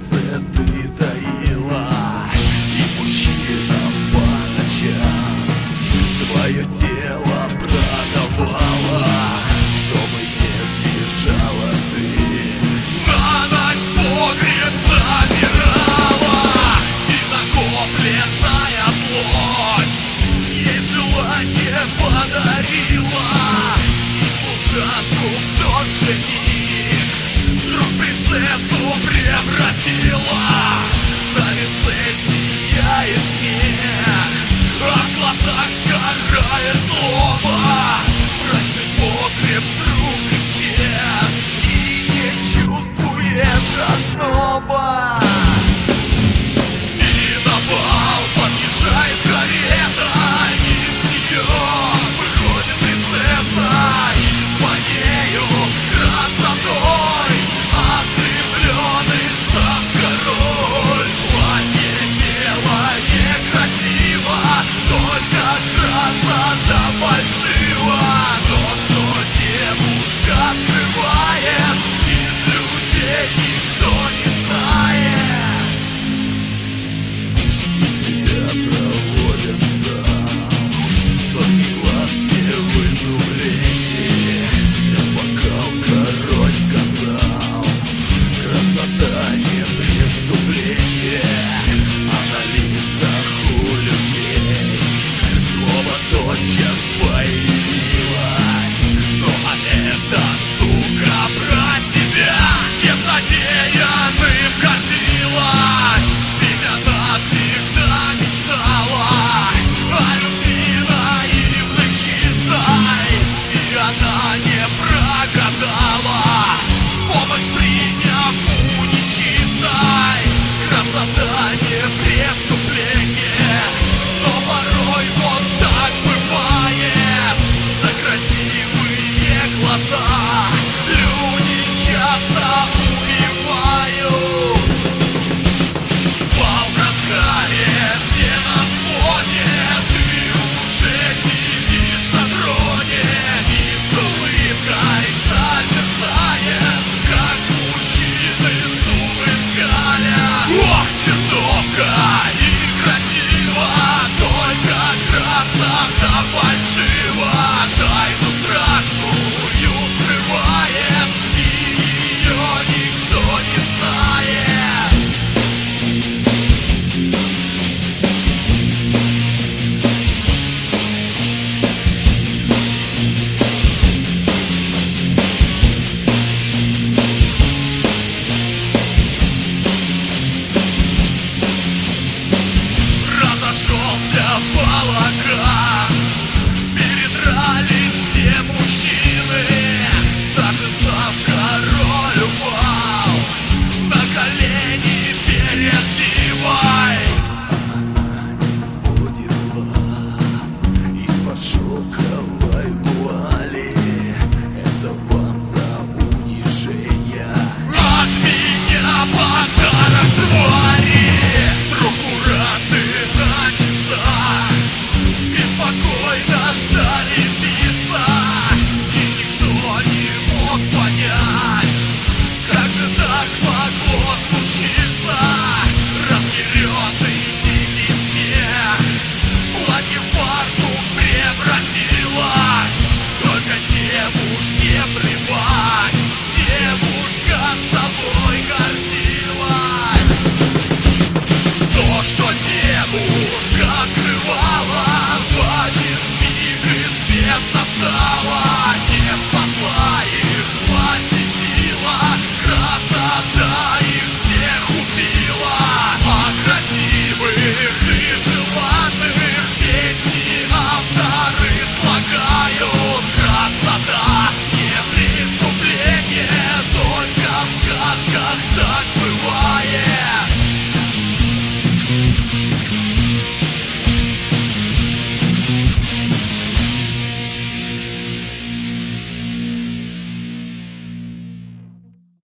сердце ты таила, и мужчинам по ночам твое тело продавала, чтобы не сбежала ты. На ночь погреб забирала, и накопленная злость ей желание подарила, и служанку в тот же миг вдруг принцессу превратила. На лице сияет смех, а в глазах сгорает злоба. Брачный погреб вдруг исчез, и не чувствуешь озноба. И на бал подъезжает карета, из нее выходит принцесса, и твоею красотой ослепленный сам король. Платье белое красиво, только красота фальшива. То, что девушка скрывает, из людей никто не знает. Тебя проводят в зал, сотни глаз все в изумлении. Взял бокал, король сказал: красота не преступление, а на лицах у людей слово тотчас появилось. Но эта сука про себя всем задеянным гордилась, ведь она всегда мечтала о любви наивной, чистой, и она не прогадала, помощь приняв у нечистой. Красота не преступление, но порой вот так бывает. За красивые глаза люди часто убивают. Бал в разгаре, все на взводе, ты уже сидишь на троне и с улыбкой созерцаешь, как мужчины зубы скалят. Ох, чертовка и красиво, только красота фальшива. Тайну страшную скрывает, и ее никто не знает. Разошелся балаган, передрались все мужчины, даже сам король упал на колени перед дивой. Она не сводит глаз из-под шелковой вуали, это вам за унижение. От меня подарок твари, прокуранты на часах беспокойно стали биться, и никто не мог понять, как же так могло случиться. Разъяренный дикий смех, платье в фартук превратилось, только девушке плевать, девушка собой гордилась. То, что девушка скрывала, в один миг известно стало. Не спасла их власть и сила, красота их всех убила. А красивых и желанных песни авторы слагают. Красота